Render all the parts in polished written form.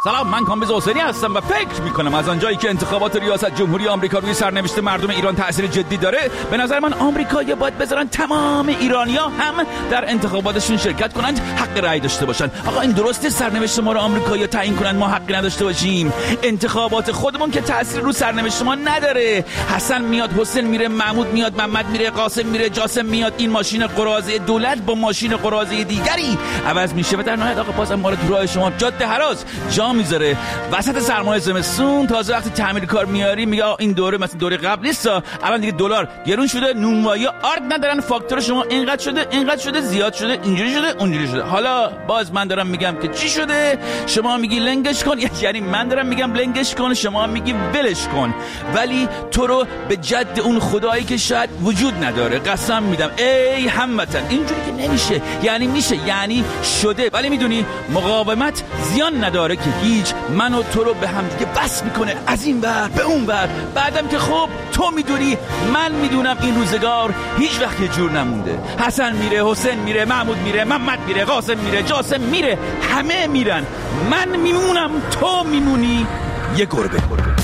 سلام، من کامبیز حسینی هستم و فکر میکنم از آنجایی که انتخابات ریاست جمهوری آمریکا روی سرنوشت مردم ایران تأثیر جدی داره، به نظر من آمریکایی‌ها باید بذارن تمام ایرانی‌ها هم در انتخاباتشون شرکت کنند، حق رأی داشته باشن. آقا این درسته سرنوشت ما رو آمریکایی‌ها تعیین کنن، ما حقی نداشته باشیم؟ انتخابات خودمون که تأثیر رو سرنوشت ما نداره. حسن میاد، حسین میره، محمود میاد، محمد میره، قاسم میره، جاسم میاد. این ماشین قراضه دولت با ماشین قراضه دیگری عوض میشه و در نهایت آقا بازم ما رو تو راه شما جاده هراز جا میذاره وسط سرمایه زمستون. تازه وقتی تعمیر کار میاری میگه این دوره مثلا دوره قبل نیست، الان دیگه دلار گرون شده، نونوایی آرد ندارن، فاکتور شما اینقدر شده، زیاد شده، اینجوری شده، اونجوری شده. حالا باز من دارم میگم که چی شده، شما میگی لنگش کن، یعنی من دارم میگم لنگش کن، شما میگی ولش کن. ولی تو رو به جد اون خدایی که شاید وجود نداره قسم میدم ای هموطن اینجوری که نمیشه، یعنی میشه، یعنی شده. ولی میدونی مقاومت زیان نداره که هیچ، من و تو رو به هم دیگه بس میکنه، از این ور به اون ور. بعدم که خب تو میدونی، من میدونم این روزگار هیچ وقت یه جور نمونده. حسن میره، حسین میره، محمود میره، محمد میره، قاسم میره، جاسم میره، همه میرن، من میمونم، تو میمونی، یه گربه.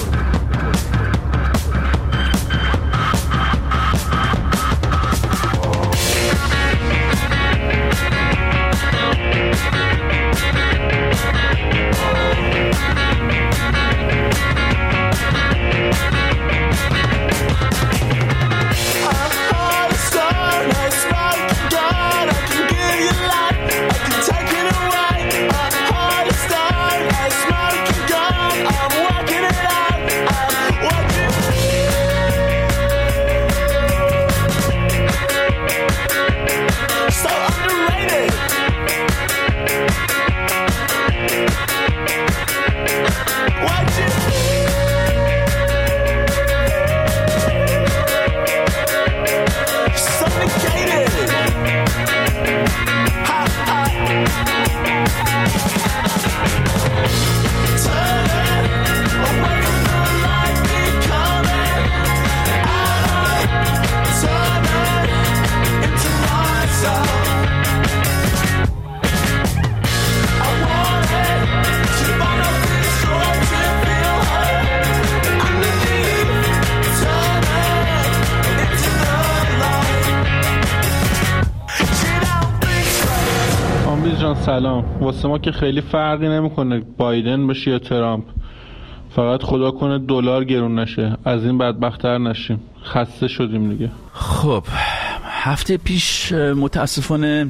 سلام. واسه ما که خیلی فرقی نمیکنه بایدن باشه یا ترامپ، فقط خدا کنه دلار گرون نشه، از این بدبخت‌تر نشیم، خسته شدیم دیگه. خب هفته پیش متاسفانه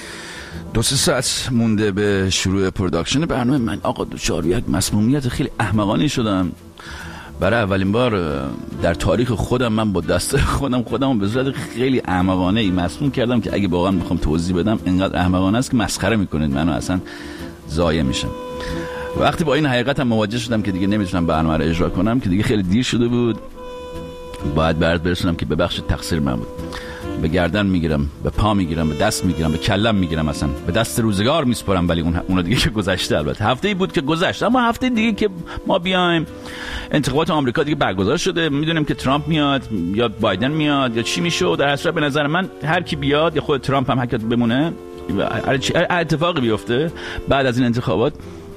2-3 ساعت مونده به شروع پروداکشن برنامه من آقا دچار یک مسمومیت خیلی احمقانه شدم. برای اولین بار در تاریخ خودم من با دست خودم به صورت خیلی احمقانه ای مسموم کردم که اگه واقعا بخوام توضیح بدم اینقدر احمقانه است که مسخره میکنید منو، اصلا ضایع میشم. وقتی با این حقیقت هم مواجه شدم که دیگه نمیتونم برنامه رو اجرا کنم، که دیگه خیلی دیر شده بود، باید برات برسونم که ببخشید تقصیر من بود. به گردن میگیرم، به پا میگیرم، به دست میگیرم، به کلم میگیرم، اصلا به دست روزگار میسپارم. ولی اون دیگه که گذشته، البته هفته‌ای بود که گذشت، اما هفته دیگه که ما بیایم انتخابات آمریکا دیگه برگزار شده، میدونیم که ترامپ میاد یا بایدن میاد یا چی میشه. در اصل به نظر من هر کی بیاد، یا خود ترامپ هم هر کی بمونه، اتفاقی بیفته بعد از این انتخابات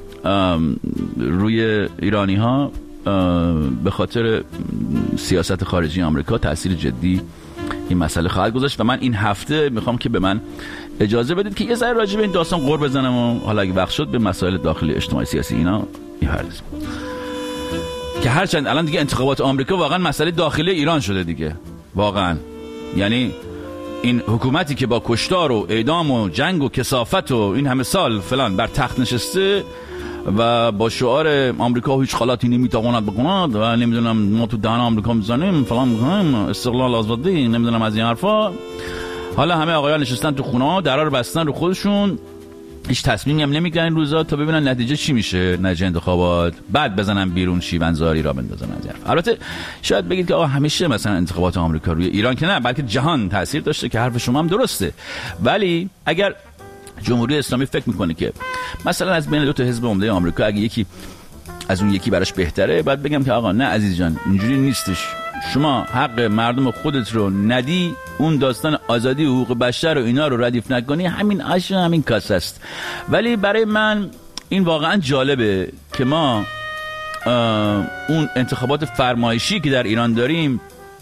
روی ایرانی ها به خاطر سیاست خارجی آمریکا تأثیر جدی این مسئله خواهد گذاشت. و من این هفته میخوام که به من اجازه بدید که یه ذره راجع به این داستان غور بزنم و حالا اگه وقت شد به مسائل داخلی اجتماعی سیاسی اینا میپردازیم، که هرچند الان دیگه انتخابات آمریکا واقعا مسئله داخلی ایران شده دیگه، واقعا. یعنی این حکومتی که با کشتار و اعدام و جنگ و کثافت و این همه سال فلان بر تخت نشسته و با شعار آمریکا هیچ غلطی نمیتواند بکند و نمیدونم ما تو دهن آمریکا میزنیم فلان میکنیم استقلال آزادی نمیدونم از این حرفا، حالا همه آقایان نشستن تو خونه، درا رو بستن رو خودشون، هیچ تصمیمی هم نمیگیرن این روزا تا ببینن نتیجه چی میشه، نتیجه انتخابات، بعد بزنن بیرون شیونزاری را بندازن از حرف. البته شاید بگید که آقا همیشه مثلا انتخابات آمریکا روی ایران که نه، بلکه جهان تاثیر داشته، که حرف شما هم درسته. ولی اگر جمهوری اسلامی فکر میکنه که مثلا از بین دو تا حزب عمده آمریکا اگه یکی از اون یکی براش بهتره، بعد بگم که آقا نه عزیز جان اینجوری نیستش، شما حق مردم خودت رو ندی، اون داستان آزادی و حقوق بشر و اینا رو ردیف نکنی، همین آش همین کاسه است. ولی برای من این واقعا جالبه که ما اون انتخابات فرمایشی که در ایران داریم،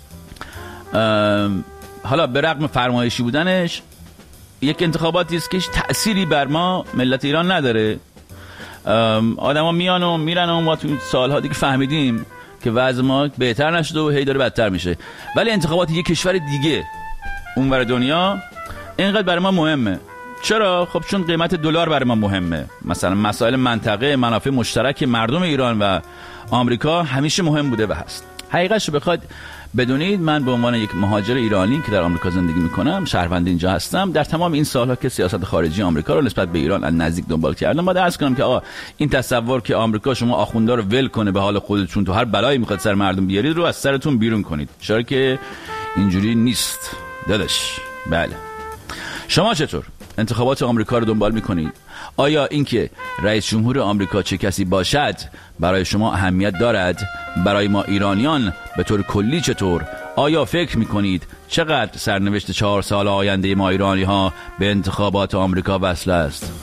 حالا به رغم فرمایشی بودنش یک انتخاباتی است که هیچ تأثیری بر ما ملت ایران نداره. آدما میان و میرن و ما تو سالها دیگه فهمیدیم که وضع ما بهتر نشده و هی داره بدتر میشه. ولی انتخابات یک کشور دیگه اونور دنیا اینقدر برای ما مهمه. چرا؟ خب چون قیمت دلار برای ما مهمه. مثلا مسائل منطقه، منافع مشترک مردم ایران و آمریکا همیشه مهم بوده و هست. حقیقتش رو بخواد بدونید، من به عنوان یک مهاجر ایرانی که در آمریکا زندگی میکنم، شهروند اینجا هستم، در تمام این سالها که سیاست خارجی آمریکا رو نسبت به ایران از نزدیک دنبال کردم، باید عرض کنم که آقا این تصور که آمریکا شما آخوندا رو ول کنه به حال خودتون تو هر بلایی میخواد سر مردم بیارید رو از سرتون بیرون کنید. چرا که اینجوری نیست داداش. بله. شما چطور انتخابات آمریکا رو دنبال میکنید؟ آیا اینکه رئیس جمهور آمریکا چه کسی باشد برای شما اهمیت دارد؟ برای ما ایرانیان به طور کلی چطور؟ آیا فکر میکنید چقدر سرنوشت 4 سال آینده ما ایرانی ها به انتخابات آمریکا وصل است؟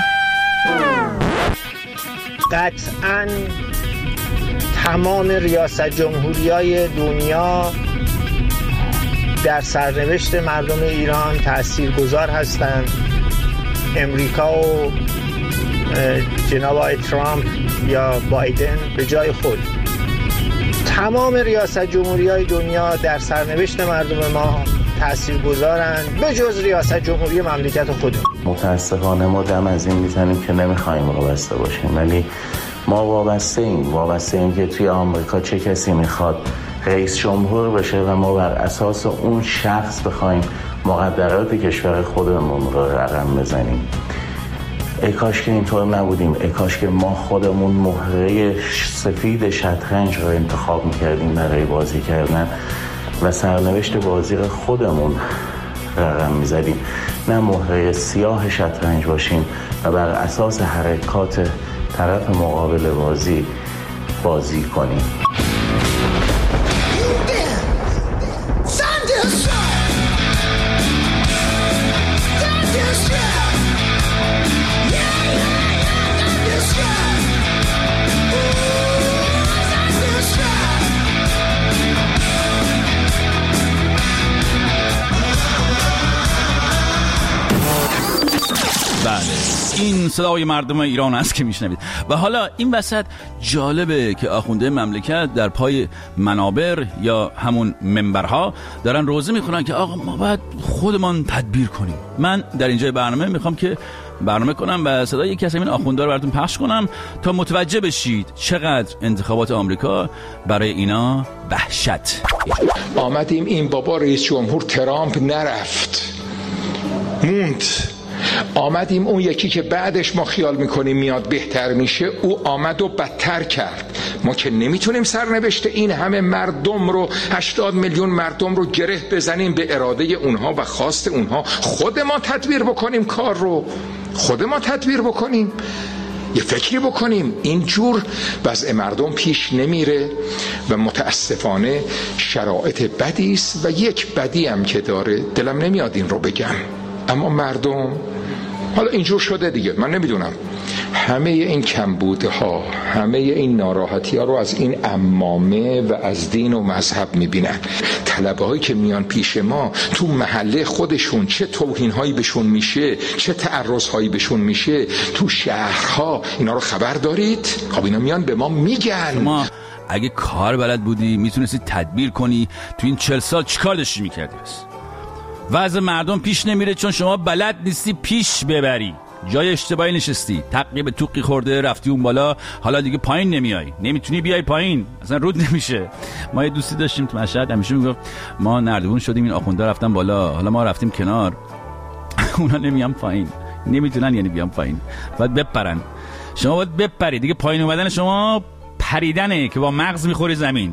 قطعاً تمام ریاست جمهوری‌های دنیا در سرنوشت مردم ایران تاثیرگذار هستند. امریکا و جناب آقای ترامپ یا بایدن به جای خود، تمام ریاست جمهوری‌های دنیا در سرنوشت مردم ما تاثیرگذارند به جز ریاست جمهوری مملکت خودمون. متاسفانه ما دم از این میزنیم که نمیخوایم وابسته باشیم، ولی ما وابسته ایم که توی آمریکا چه کسی میخواد رئیس جمهور بشه و ما بر اساس اون شخص بخوایم مقدرات کشور خودمون رو رقم بزنیم. ای کاش که اینطور نبودیم، ای کاش که ما خودمون مهره سفید شطرنج رو انتخاب میکردیم برای بازی کردن و سرنوشت بازی رو خودمون رقم میزدیم، نه مهره سیاه شطرنج باشیم و بر اساس حرکات طرف مقابل بازی کنیم. این صدای مردم ایران است که میشنوید. و حالا این وسط جالبه که آخونده مملکت در پای منابر یا همون منبرها دارن روزه میخونن که آقا ما باید خودمان تدبیر کنیم. من در اینجای برنامه میخوام که برنامه کنم و صدای یکی از همین آخونده رو براتون پخش کنم تا متوجه بشید چقدر انتخابات آمریکا برای اینا وحشت. آمدیم این بابا رئیس جمهور ترامپ نرفت، موند. آمدیم اون یکی که بعدش ما خیال میکنیم میاد بهتر میشه، او آمد و بدتر کرد. ما که نمیتونیم سرنوشت این همه مردم رو، 80 میلیون مردم رو گره بزنیم به اراده اونها و خواست اونها. خود ما تدبیر بکنیم کار رو، خود ما تدبیر بکنیم، یه فکری بکنیم. اینجور وضع مردم پیش نمیره و متاسفانه شرایط بدی است و یک بدی هم که داره، دلم نمیاد این رو بگم، اما مردم حالا اینجور شده دیگه. من نمیدونم، همه این کمبودها، همه این ناراحتی ها رو از این عمامه و از دین و مذهب میبینن. طلبه هایی که میان پیش ما تو محله خودشون چه توهین هایی بهشون میشه، چه تعرض هایی بهشون میشه تو شهرها، اینا رو خبر دارید؟ خب اینا میان به ما میگن. ما اگه کار بلد بودی میتونستی تدبیر کنی، تو این 40 سال چیکار داشتی میکردی؟ وضع مردم پیش نمیره چون شما بلد نیستی پیش ببری. جای اشتباهی نشستی، تقی به توقی خورده، رفتی اون بالا، حالا دیگه پایین نمیای، نمیتونی بیای پایین، اصلا رود نمیشه. ما یه دوستی داشتیم تو مشهد، همیشه میگفت ما نردبون شدیم، این آخونده رفتن بالا، حالا ما رفتیم کنار، اونا نمیان پایین، نمیتونن یعنی بیان پایین، باید بپرن. شما باید بپری دیگه. پایین اومدن شما پریدنه که با مغز میخوری زمین.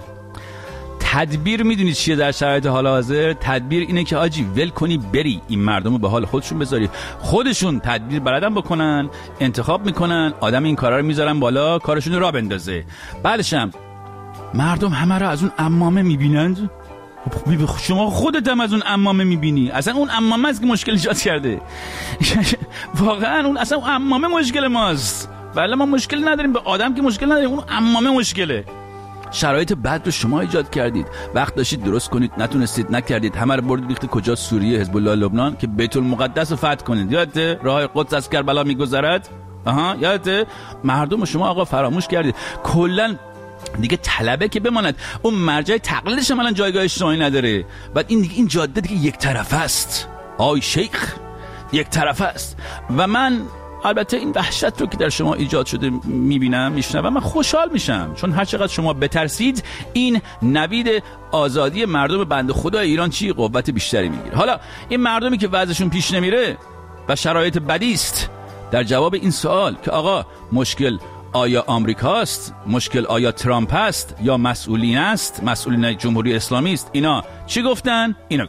تدبیر میدونید چیه در شرایط حال حاضر؟ تدبیر اینه که آجی ول کنی بری، این مردم رو به حال خودشون بذاری، خودشون تدبیر بلدن بکنن، انتخاب میکنن، آدم این کارا رو میذارن بالا، کارشون رو راه بندازه. بعدش هم مردم همه رو از اون عمامه میبینند. شما خودت هم از اون عمامه میبینی، اصلا اون عمامه است که مشکل ایجاد کرده. واقعا اون اصلا اون عمامه مشکل ماست. بله ما مشکل نداریم، به آدم که مشکل نداریم، اون عمامه مشکله. شرایط بد رو شما ایجاد کردید، وقت داشتید درست کنید نتونستید، نکردید، همه رو بردید ریختید کجا؟ سوریه، حزب الله لبنان، که بیت المقدس رو فتح کنید. یادته راه قدس از کربلا میگذرد؟ یادته؟ مردم شما آقا فراموش کردید. کلا دیگه طلبه که بماند، اون مرجع تقلیدش هم الان جایگاه اجتماعی نداره. بعد این دیگه این جاده دیگه یک طرفه است آی شیخ، یک طرفه است. و من البته این وحشت رو که در شما ایجاد شده میبینم، میشنوم، من خوشحال میشم، چون هر چقدر شما بترسید این نوید آزادی مردم بنده خدا ایران چی قوت بیشتری میگیره. حالا این مردمی که وضعشون پیش نمیره و شرایط بدی است، در جواب این سوال که آقا مشکل آیا آمریکاست، مشکل آیا ترامپ است یا مسئولین است، مسئولین جمهوری اسلامی است، اینا چی گفتن؟ اینا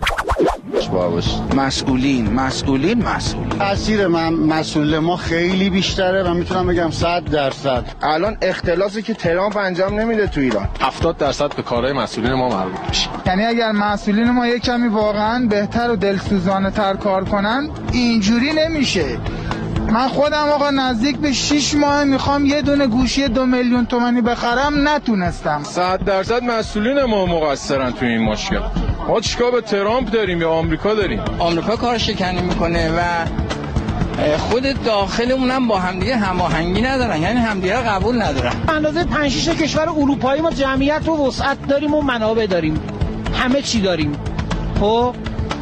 مسئولین تاثیر مسئول ما خیلی بیشتره و میتونم بگم 100%. الان اختلاسی که ترامپ انجام نمیده تو ایران 70% به کارهای مسئولین ما مربوط میشه. یعنی اگر مسئولین ما یک کمی واقعا بهتر و دلسوزانه تر کار کنن اینجوری نمیشه. من خودم آقا نزدیک به 6 ماه میخوام یه دونه گوشی 2 میلیون تومانی بخرم، نتونستم. 100% مسئولین ما مقصرن تو این مشکل. ما چیکار به ترامپ داریم یا آمریکا داریم؟ آمریکا کار شکنی میکنه و خود داخلمون هم با همدیگه هماهنگی ندارن، یعنی همدیگه رو قبول ندارن. اندازه 5-6 کشور اروپایی ما جمعیت و وسعت داریم و منابع داریم، همه چی داریم. خب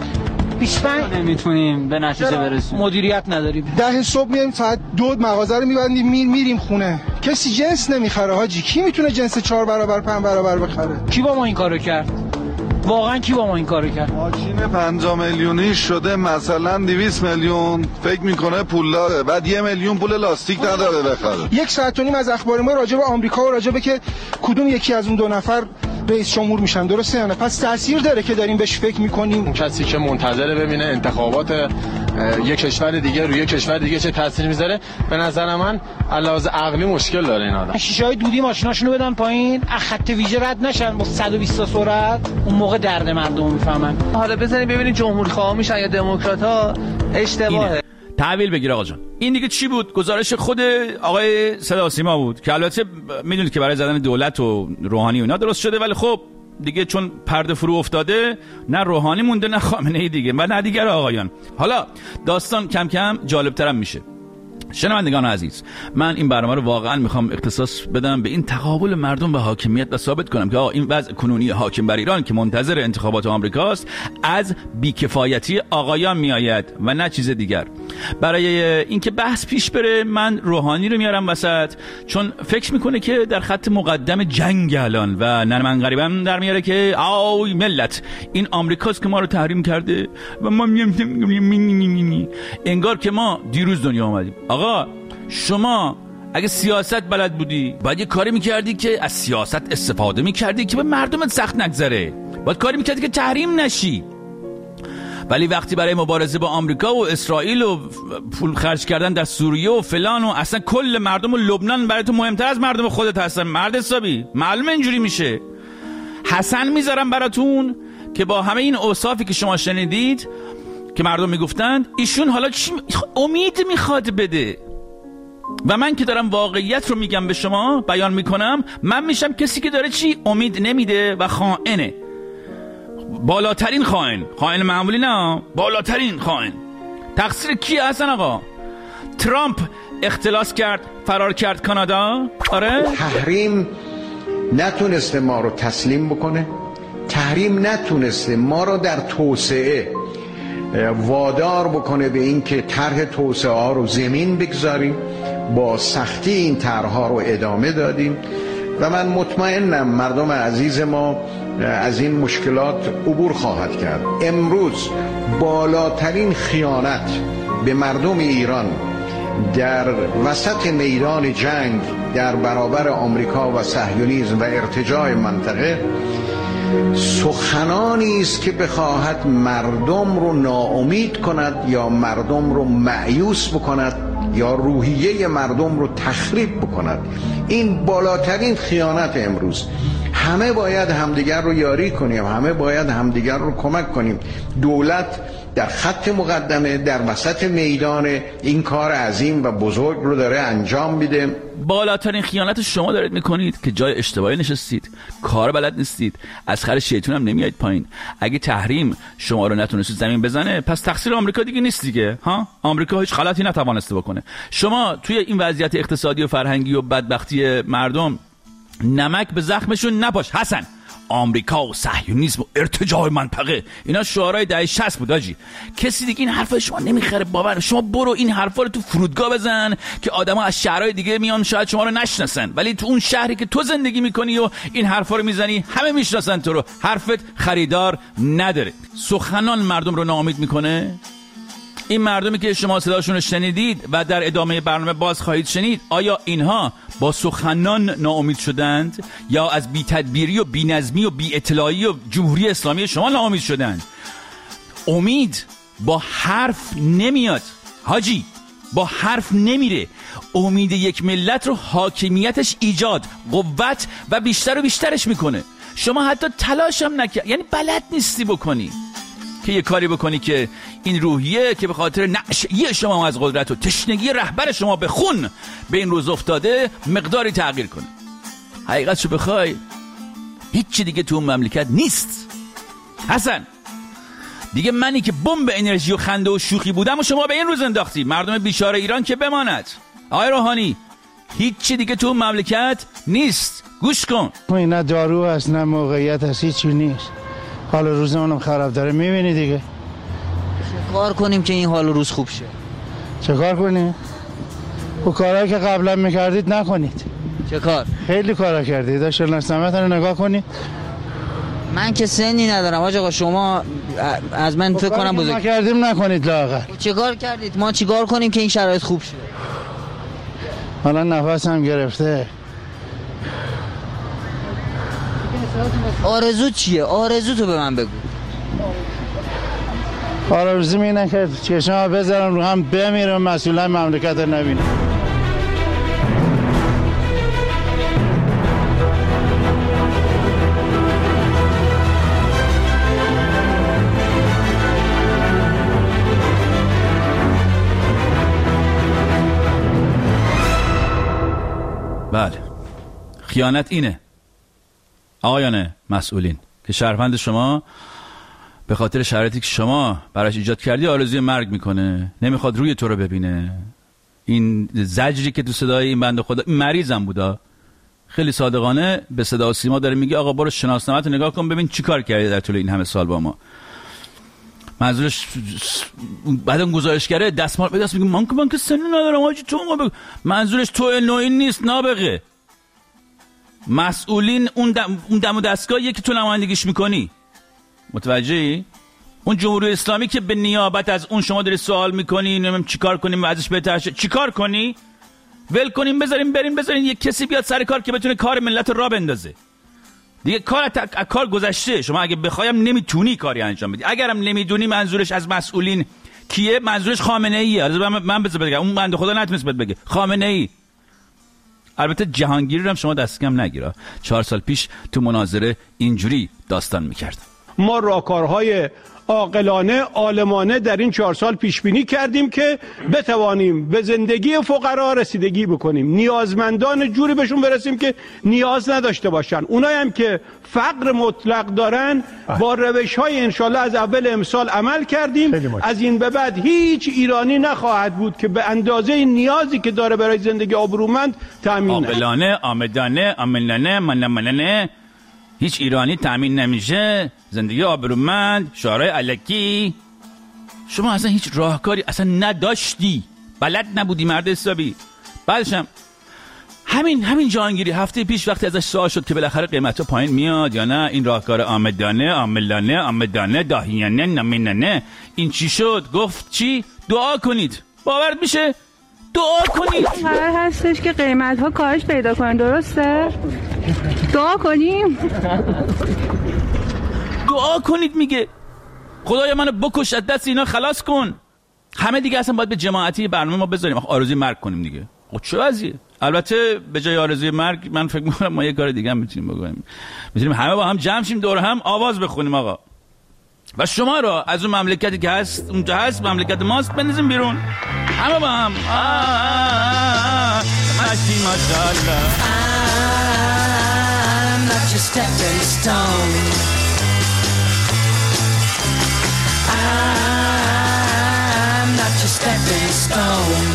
25 نمیتونیم به نتیجه برسیم، مدیریت نداریم. 10 صبح میایم ساعت 2 مغازه رو میبندیم میریم خونه. کسی جنس نمیخره حاجی. کی میتونه جنس 4 برابر 5 برابر بخره؟ کی با ما این کارو کرد؟ واقعا کی با ما این کارو کرد؟ ماشین 5 میلیونی شده مثلا 200 میلیون فکر میکنه پول داره، بعد 1 میلیون پول لاستیک نداره بخره. 1 ساعت و نیم از اخبار ما راجع به آمریکا و راجع به که کدوم یکی از اون 2 نفر رئیس جمهور میشن، درسته یا نه؟ پس تاثیر داره که داریم بهش فکر میکنیم. کسی که منتظر ببینه انتخابات یک کشور دیگه روی یک کشور دیگه چه تأثیری میذاره، به نظر من علاوه عقلی مشکل داره این آدم. شیشه‌های دودی ماشیناشونو بدن پایین، از خط ویژه رد نشن با 120 تا سرعت، اون موقع درد مردم میفهمن. حالا بزنید ببینید جمهوری خواه میشن یا دموکرات‌ها، اشتباهه. تحویل بگیر آقا جان. این دیگه چی بود؟ گزارش خود آقای صدا و سیما بود که البته میدونید که برای زدن دولت و روحانی و اینا درست شده، ولی خب دیگه چون پرده فرو افتاده، نه روحانی مونده نه خامنه‌ای دیگه و نه دیگر آقایان. حالا داستان کم کم جالب‌ترم میشه. شنوندگان عزیز، من این برنامه رو واقعا میخوام اختصاص بدم به این تقابل مردم و حاکمیت و ثابت کنم که این وضع کنونی حاکم بر ایران که منتظر انتخابات آمریکاست از بیکفایتی آقایان میآید و نه چیز دیگر. برای اینکه بحث پیش بره من روحانی رو میارم وسط، چون فکر میکنه که در خط مقدم جنگ الان و نه من غریبم در میاره که آی ملت این آمریکاست که ما رو تحریم کرده و ما انگار که ما دیروز دنیا آمدیم. آقا شما اگه سیاست بلد بودی باید یه کاری میکردی که از سیاست استفاده میکردی که به مردمت سخت نگذره، باید کاری میکردی که تحریم نشی. ولی وقتی برای مبارزه با آمریکا و اسرائیل و پول خرج کردن در سوریه و فلان و اصلا کل مردم و لبنان برای تو مهمتر از مردم خودت هستن، مرد حسابی معلومه اینجوری میشه. حسن میذارم براتون که با همه این اوصافی که شما شنیدید که مردم میگفتند، ایشون حالا چی امید میخواد بده و من که دارم واقعیت رو میگم به شما بیان میکنم، من میشم کسی که داره چی امید نمیده و خائنه. بالاترین خائن معمولی نه، بالاترین خائن. تقصیر کی هستن آقا؟ ترامپ اختلاس کرد فرار کرد کانادا. آره تحریم نتونسته ما رو تسلیم بکنه، تحریم نتونسته ما رو در توسعه وادار بکنه به این که طرح توسعه ها رو زمین بگذاریم. با سختی این طرح‌ها رو ادامه دادیم و من مطمئنم مردم عزیز ما از این مشکلات عبور خواهد کرد. امروز بالاترین خیانت به مردم ایران در وسط میدان جنگ در برابر آمریکا و صهیونیسم و ارتجاع منطقه سخنانی است که بخواهد مردم رو ناامید کند یا مردم رو مایوس بکند یا روحیه مردم رو تخریب بکند. این بالاترین خیانت امروز. همه باید همدیگر رو یاری کنیم، همه باید همدیگر رو کمک کنیم. دولت در خط مقدمه، در وسط میدان این کار عظیم و بزرگ رو داره انجام میده. بالاترین خیانت شما دارید میکنید که جای اشتباهی نشستید، کار بلد نیستید، از خر شیطون هم نمیایید پایین. اگه تحریم شما رو نتونست زمین بزنه، پس تقصیر آمریکا دیگه نیست دیگه. ها، آمریکا هیچ غلطی نتوانسته بکنه. شما توی این وضعیت اقتصادی و فرهنگی و بدبختی مردم نمک به زخمشون نپاش. حسن، آمریکا و صهیونیسم و ارتجاع منطقه، اینا شعارهای دهه 60 بود آجی. کسی دیگه این حرفا شما نمیخره باور. شما برو این حرفا رو تو فرودگاه بزن که آدما از شهرهای دیگه میان شاید شما رو نشناسن، ولی تو اون شهری که تو زندگی میکنی و این حرفا رو میزنی همه میشناسن تو رو. حرفت خریدار نداره. سخنان مردم رو ناامید میکنه. این مردمی که شما صداشون رو شنیدید و در ادامه برنامه باز خواهید شنید، آیا اینها با سخنان ناامید شدند یا از بی تدبیری و بی نظمی و بی اطلاعی و جمهوری اسلامی شما ناامید شدند؟ امید با حرف نمیاد حاجی، با حرف نمیره. امید یک ملت رو حاکمیتش ایجاد، قوت و بیشتر و بیشترش میکنه. شما حتی تلاش هم نکرد، یعنی بلد نیستی بکنی که یه کاری بکنی که این روحیه که به خاطر نشئی شما از قدرت و تشنگی رهبر شما به خون به این روز افتاده مقداری تغییر کنه. حقیقتشو بخوای هیچی دیگه تو اون مملکت نیست. حسن دیگه منی که بمب انرژی و خنده و شوخی بودم و شما به این روز انداختی. مردم بیچاره ایران که بماند. آقای روحانی هیچی دیگه تو اون مملکت نیست. گوش کن. نه دارو هست نه موقعیت هست، هیچی نیست. حال روز اونم خراب داره، میبینی دیگه. چه کار کنیم که این حال روز خوب شه؟ چه کار کنیم؟ او کارهایی که قبلا میکردید نکنید. چه کار؟ خیلی کارا کردید. داشتن سمت رو نگاه کنید. من که سنی ندارم آقا، شما از من فکر کنم بزرگ کردیم نکنید لااقل. چه کار کردید؟ ما چی کار کنیم که این شرایط خوب شه؟ حالا نفسم گرفته. آرزو چیه؟ آرزو تو به من بگو. آرزو اینه که چشم‌ها بذارم رو هم بمیرم، مسئولای مملکت رو نبینم. بله، خیانت اینه آقایان مسئولین که شهروند شما به خاطر شرایطی که شما براش ایجاد کردی آرزوی مرگ میکنه، نمیخواد روی تو رو ببینه. این زجری که تو صدای این بنده خدا، این مریضم بودا، خیلی صادقانه به صدا و سیما داره میگه آقا برو شناسنامه‌تو نگاه کن ببین چی کار کردی در طول این همه سال با ما. منظورش بعدم گزارشگره دستمال به دست میگه من که سنی ندارم حاجی تو ما بگو. منظورش تو نوعی نیست نابغه. مسئولین اون دم و دستگاهیه که تو نمایندگیش میکنی. متوجهی؟ اون جمهوری اسلامی که به نیابت از اون شما داری سوال میکنی نمیدونم چیکار کنیم ازش بهتر شه. چیکار کنی؟ ول کنیم بذاریم بریم بذارین یک کسی بیاد سر کار که بتونه کار ملت رو راه بندازه. دیگه کار گذشته. شما اگه بخوایم نمیتونی کاری انجام بدی. اگرم نمیدونی منظورش از مسئولین کیه؟ منظورش خامنه ایه. من بگم اون بنده خدا نتونست بگه خامنه ای. البته جهانگیری رو هم شما دست کم نگیره. 4 سال پیش تو مناظره اینجوری داستان میکرد. ما راهکارهای عاقلانه عالمانه در این 4 سال پیش بینی کردیم که بتوانیم به زندگی فقرا رسیدگی بکنیم، نیازمندان جوری بهشون برسیم که نیاز نداشته باشن. اونایی هم که فقر مطلق دارن با روش‌های انشالله از اول امسال عمل کردیم. از این به بعد هیچ ایرانی نخواهد بود که به اندازه نیازی که داره برای زندگی آبرومند تامین نشه. عاقلانه، آمدانه، عاملانه، منمنانه هیچ ایرانی تامین نمیشه. زندگی آبرومند، شعارهای الکی. شما اصلا هیچ راهکاری اصلا نداشتی، بلد نبودی مرد حسابی. بعدش هم همین جهانگیری هفته پیش وقتی ازش سوال شد که بالاخره قیمتا پایین میاد یا نه، این راهکار آمدانه، عاملانه، آمدانه، داهیانه، نمینانه، این چی شد؟ گفت چی؟ دعا کنید. باورت میشه؟ دعا کنید. قرار هستش که قیمت ها کاهش پیدا کنه، درسته؟ دعا کنیم. دعا کنید میگه. خدایا منو بکش، از دست اینا خلاص کن. همه دیگه اصلا باید به جماعتی برنامه ما بذاریم، آرزوی مرگ کنیم دیگه. چه وضعیه؟ البته به جای آرزوی مرگ من فکر می‌کنم ما یه کار دیگه هم میتونیم بکنیم. میتونیم همه با هم جمع شیم دور هم آواز بخونیم آقا، و شما رو از اون مملکتی که هست اونجا هست مملکت ماست بندازیم بیرون همه با هم. ماشی ماشاءالله. I'm not your stepping stone. I'm not your stepping stone.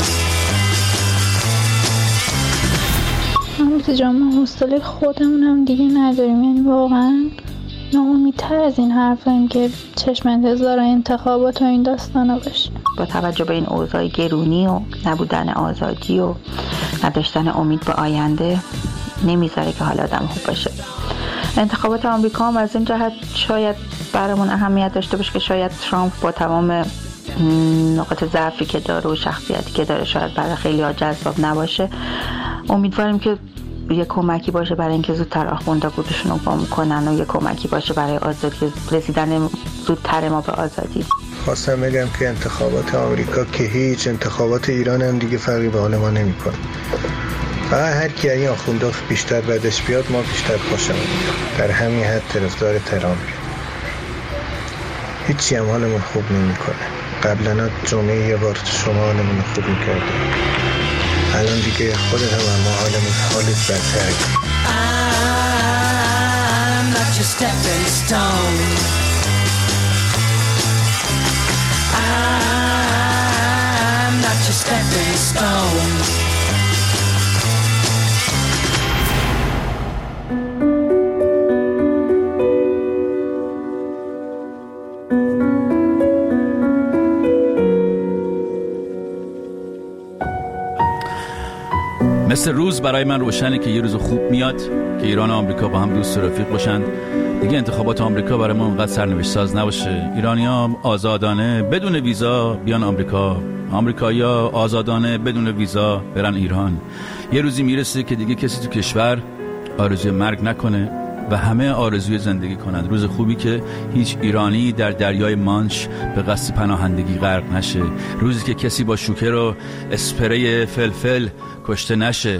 هموزی جان ما حوصله خودمونم دیگه نداریم، یعنی واقعا ناامیدتر از این حرفیم که چشم انتظار انتخابات و این داستانا باشه. با توجه به این اوضاع گرونی و نبودن آزادی و نداشتن امید به آینده نمیذاره که حال آدم خوب باشه. انتخابات آمریکا هم از این جهت شاید برامون اهمیت داشته باشه که شاید ترامپ با تمام نقاط ضعفی که داره و شخصیتی که داره شاید برای خیلی ها جذاب نباشه. امیدواریم که یه کمکی باشه برای اینکه زودتر آخوندا گوششون رو گم کنن و یه کمکی باشه برای آزادی، رسیدن زودتر ما به آزادی. خواستم بگم که انتخابات آمریکا که هیچ، انتخابات ایران هم دیگه فرقی به حال ما نمی‌کنه. فقط هر کی این آخوندا بیشتر بعدش بیاد ما بیشتر خوشمون میاد. در همین حد طرفدار ترامپ. هیچی هم حالمون خوب نمی‌کنه. قبلا جمعه یه بار شما حالمون خوب می‌کرد. الان دیگه خودت هم ما حالت بدتر. I'm not your stepping stone. I'm not your stepping stone. مثل روز برای من روشنه که یه روز خوب میاد که ایران و آمریکا با هم دوست و رفیق باشن. دیگه انتخابات آمریکا برای ما اونقدر سرنوشت ساز نباشه. ایرانی‌ها آزادانه بدون ویزا بیان آمریکا، آمریکایی‌ها آزادانه بدون ویزا برن ایران. یه روزی میرسه که دیگه کسی تو کشور آرزوی مرگ نکنه و همه آرزوی زندگی کنند. روز خوبی که هیچ ایرانی در دریای مانش به قصد پناهندگی غرق نشه. روزی که کسی با شوکر و اسپری فلفل کشته نشه،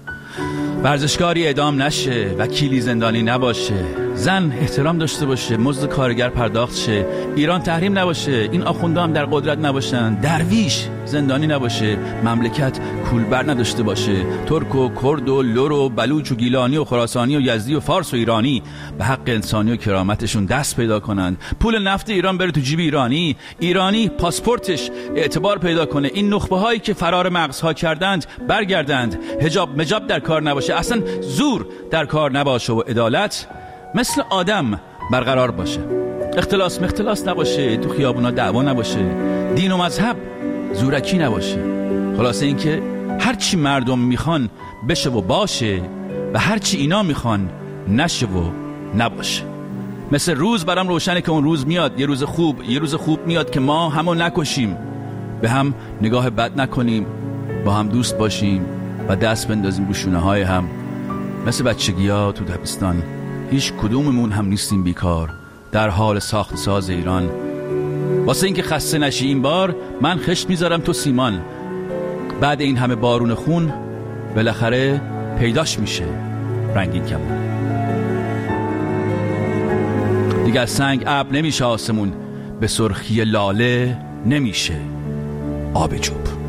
ورزشکاری اعدام نشه، وکیلی زندانی نباشه، زن احترام داشته باشه، مزد کارگر پرداخت شه، ایران تحریم نباشه، این آخوندا هم در قدرت نباشن، درویش زندانی نباشه، مملکت کولبر نداشته باشه، ترک و کرد و لور و بلوچ و گیلانی و خراسانی و یزدی و فارس و ایرانی به حق انسانی و کرامتشون دست پیدا کنند. پول نفت ایران بره تو جیب ایرانی پاسپورتش اعتبار پیدا کنه. این نخبه هایی که فرار مغزها کردند برگردند. حجاب مجاب در کار نباشه، اصلا زور در کار نباشه و عدالت مثل آدم برقرار باشه. اختلاس نباشه، تو خیابونا دعوا نباشه، دین و مذهب زورکی نباشه. خلاصه این که هرچی مردم میخوان بشه و باشه و هرچی اینا میخوان نشه و نباشه. مثل روز برام روشنه که اون روز میاد، یه روز خوب میاد که ما همو نکشیم، به هم نگاه بد نکنیم، با هم دوست باشیم و دست بندازیم رو شونه های هم. مثل بچگی ها تو دبستان هیچ کدوممون هم نیستیم بیکار در حال ساخت ساز ایران. واسه اینکه خسته نشی این بار من خشت میذارم تو سیمان. بعد این همه بارون خون بالاخره پیداش میشه رنگین کمون. دیگه از سنگ ابر نمیشه آسمون، به سرخی لاله نمیشه آب جوب.